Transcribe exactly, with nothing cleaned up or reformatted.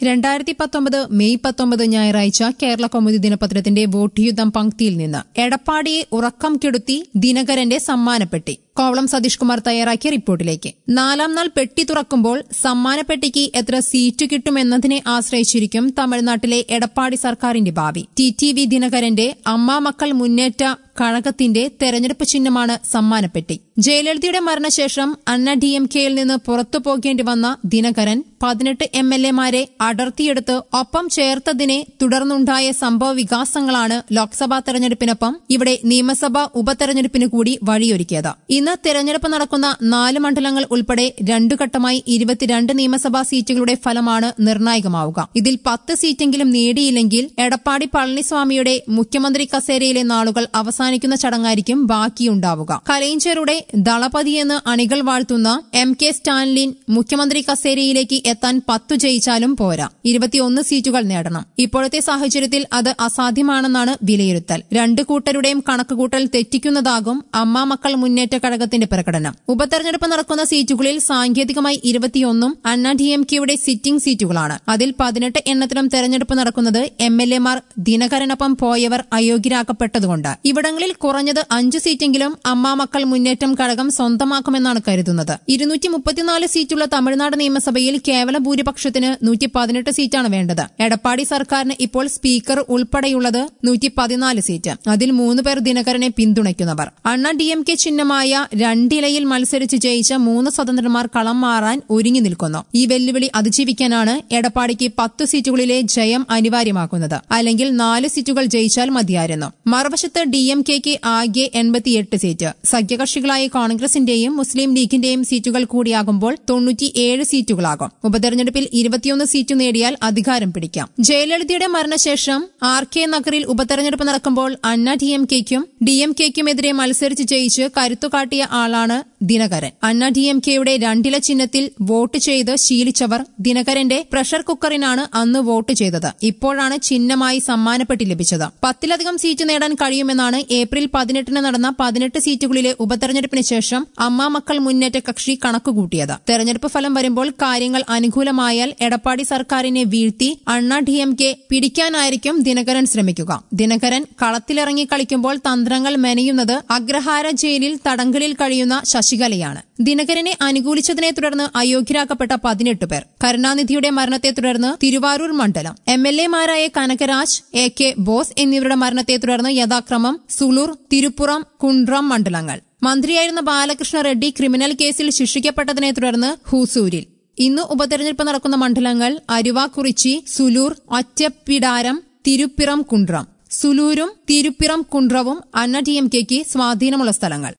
രണ്ടായിരത്തി പത്തൊമ്പത് മെയ് പത്തൊമ്പത് ഞായറാഴ്ച കേരള കൗമുദി ദിനപത്രത്തിന്റെ വോട്ട് യുദ്ധം പങ്ക്തിയിൽ നിന്ന് എടപ്പാടിയെ ഉറക്കം കെടുത്തി ദിനകരന്റെ സമ്മാനപ്പെട്ടി. കോവളം സതീഷ് കുമാർ തയ്യാറാക്കിയ റിപ്പോർട്ടിലേക്ക്. നാലാം നാൾ പെട്ടി തുറക്കുമ്പോൾ സമ്മാനപ്പെട്ടിക്ക് എത്ര സീറ്റ് കിട്ടുമെന്നതിനെ ആശ്രയിച്ചിരിക്കും തമിഴ്നാട്ടിലെ എടപ്പാടി സർക്കാരിന്റെ ഭാവി. ടി ടി വി ദിനകരന്റെ അമ്മ മക്കൾ മുന്നേറ്റ കഴകത്തിന്റെ തെരഞ്ഞെടുപ്പ് ചിഹ്നമാണ് സമ്മാനപ്പെട്ടി. ജയലളിതയുടെ മരണശേഷം അണ്ണ ഡി എം കെയിൽ നിന്ന് പുറത്തു പോകേണ്ടി വന്ന ദിനകരൻ പതിനെട്ട് എം എൽ എമാരെ അടർത്തിയെടുത്ത് ഒപ്പം ചേർത്തതിനെ തുടർന്നുണ്ടായ സംഭവ വികാസങ്ങളാണ് ലോക്സഭാ തെരഞ്ഞെടുപ്പിനൊപ്പം ഇവിടെ നിയമസഭാ ഉപതെരഞ്ഞെടുപ്പിന് കൂടി വഴിയൊരുക്കിയത്. ഇന്ന് തെരഞ്ഞെടുപ്പ് നടക്കുന്ന നാല് മണ്ഡലങ്ങൾ ഉൾപ്പെടെ രണ്ടു ഘട്ടമായി ഇരുപത്തിരണ്ട് നിയമസഭാ സീറ്റുകളുടെ ഫലമാണ് നിർണായകമാവുക. ഇതിൽ പത്ത് സീറ്റെങ്കിലും നേടിയില്ലെങ്കിൽ എടപ്പാടി പളനിസ്വാമിയുടെ മുഖ്യമന്ത്രി കസേരയിലെ നാളുകൾ അവസാനിക്കുന്ന ചടങ്ങായിരിക്കും ബാക്കിയുണ്ടാവുക. കലൈഞ്ചറുടെ ദളപതിയെന്ന് അണികൾ വാഴ്ത്തുന്ന എം കെ സ്റ്റാലിൻ മുഖ്യമന്ത്രി കസേരയിലേക്ക് എത്താൻ പത്തു ജയിച്ചാലും പോരാ, ഇരുപത്തിയൊന്ന് സീറ്റുകൾ നേടണം. ഇപ്പോഴത്തെ സാഹചര്യത്തിൽ അത് അസാധ്യമാണെന്നാണ് വിലയിരുത്തൽ. രണ്ടു കൂട്ടരുടെയും കണക്കുകൂട്ടൽ തെറ്റിക്കുന്നതാകും അമ്മ മക്കൾ മുന്നേറ്റ ഘടകത്തിന്റെ പ്രകടനം. ഉപതെരഞ്ഞെടുപ്പ് നടക്കുന്ന സീറ്റുകളിൽ സാങ്കേതികമായി ഇരുപത്തിയൊന്നും അണ്ണ ഡി എം കെയുടെ സിറ്റിംഗ് സീറ്റുകളാണ്. അതിൽ പതിനെട്ട് എണ്ണത്തിലും തെരഞ്ഞെടുപ്പ് നടക്കുന്നത് എം എൽ എമാർ ദിനകരനൊപ്പം പോയവർ അയോഗ്യരാക്കപ്പെട്ടതുകൊണ്ട്. ഇവിടങ്ങളിൽ കുറഞ്ഞത് അഞ്ചു സീറ്റെങ്കിലും അമ്മ മക്കൾ മുന്നേറ്റം ഘടകം സ്വന്തമാക്കുമെന്നാണ് കരുതുന്നത്. ഇരുന്നൂറ്റി മുപ്പത്തിനാല് സീറ്റുള്ള തമിഴ്നാട് നിയമസഭയിൽ കേവല ഭൂരിപക്ഷത്തിന് നൂറ്റി പതിനെട്ട് സീറ്റാണ് വേണ്ടത്. എടപ്പാടി സർക്കാരിന് ഇപ്പോൾ സ്പീക്കർ ഉൾപ്പെടെയുള്ളത് നൂറ്റി പതിനാല് സീറ്റ്. അതിൽ മൂന്ന് പേർ ദിനകരനെ പിന്തുണയ്ക്കുന്നവർ. അണ്ണ ഡി എം കെ ചിഹ്നമായ രണ്ടിലയിൽ മത്സരിച്ച് ജയിച്ച മൂന്ന് സ്വതന്ത്രന്മാർ കളം മാറാൻ ഒരുങ്ങി നിൽക്കുന്നു. ഈ വെല്ലുവിളി അതിജീവിക്കാനാണ് എടപ്പാടിക്ക് പത്തു സീറ്റുകളിലെ ജയം അനിവാര്യമാക്കുന്നത്. അല്ലെങ്കിൽ നാല് സീറ്റുകൾ ജയിച്ചാൽ മതിയായിരുന്നു. മറുവശത്ത് ഡി എം കെക്ക് ആകെ എൺപത്തിയെട്ട് സീറ്റ്. സഖ്യകക്ഷികളായ കോൺഗ്രസിന്റെയും മുസ്ലിം ലീഗിന്റെയും സീറ്റുകൾ കൂടിയാകുമ്പോൾ തൊണ്ണൂറ്റിയേഴ് സീറ്റുകളാകും. ഉപതെരഞ്ഞെടുപ്പിൽ ഇരുപത്തിയൊന്ന് സീറ്റ് നേടിയാൽ അധികാരം പിടിക്കാം. ജയലളിതയുടെ മരണശേഷം ആർ കെ നഗറിൽ ഉപതെരഞ്ഞെടുപ്പ് നടക്കുമ്പോൾ അണ്ണ ഡി എം കെക്കും ഡി എം കെക്കുമെതിരെ മത്സരിച്ച് ജയിച്ച് കരുത്തുകാട്ടിയ ആളാണ് ദിനകരൻ. അണ്ണ ഡി എം കെയുടെ രണ്ടില ചിഹ്നത്തിൽ വോട്ട് ചെയ്ത് ശീലിച്ചവർ ദിനകരന്റെ പ്രഷർ കുക്കറിനാണ് അന്ന് വോട്ട് ചെയ്തത്. ഇപ്പോഴാണ് ചിഹ്നമായി സമ്മാനപ്പെട്ടി ലഭിച്ചത്. പത്തിലധികം സീറ്റ് നേടാൻ കഴിയുമെന്നാണ് ഏപ്രിൽ പതിനെട്ടിന് നടന്ന പതിനെട്ട് സീറ്റുകളിലെ ഉപതെരഞ്ഞെടുപ്പിന് ശേഷം അമ്മ മക്കൾ മുന്നേറ്റ കക്ഷി കണക്കുകൂട്ടിയത്. തെരഞ്ഞെടുപ്പ് ഫലം വരുമ്പോൾ കാര്യങ്ങൾ അനുകൂലമായാൽ എടപ്പാടി സർക്കാരിനെ വീഴ്ത്തി അണ്ണ ഡി എം കെ പിടിക്കാനായിരിക്കും ദിനകരൻ ശ്രമിക്കുക. ദിനകരൻ കളത്തിലിറങ്ങി കളിക്കുമ്പോൾ തന്ത്രങ്ങൾ മെനയുന്നത് അഗ്രഹാര ജയിലിൽ തടങ്കലിൽ കഴിയുന്ന ശശികലയാണ്. ദിനകരനെ അനുകൂലിച്ചതിനെ തുടർന്ന് അയോഗ്യരാക്കപ്പെട്ട പതിനെട്ട് പേർ. കരുണാനിധിയുടെ മരണത്തെ തുടർന്ന് തിരുവാരൂർ മണ്ഡലം എം എൽ എമാരായ കനകരാജ്, എ കെ ബോസ് എന്നിവരുടെ മരണത്തെ തുടർന്ന് യഥാക്രമം സുളൂർ, തിരുപ്പുറം, കുണ്ട്രം മണ്ഡലങ്ങൾ. മന്ത്രിയായിരുന്ന ബാലകൃഷ്ണ റെഡ്ഡി ക്രിമിനൽ കേസിൽ ശിക്ഷിക്കപ്പെട്ടതിനെ തുടർന്ന് ഹൂസൂരിൽ. ഇന്ന് ഉപതെരഞ്ഞെടുപ്പ് നടക്കുന്ന മണ്ഡലങ്ങൾ അരുവാക്കുറിച്ചി, സുലൂർ, ഒറ്റപ്പിടാരം, തിരുപ്പിറം, കുണ്ട്രം. സുലൂരും തിരുപ്പിറം കുണ്ട്രവും അണ്ണ ഡി എം കെക്ക് സ്വാധീനമുള്ള സ്ഥലങ്ങൾ.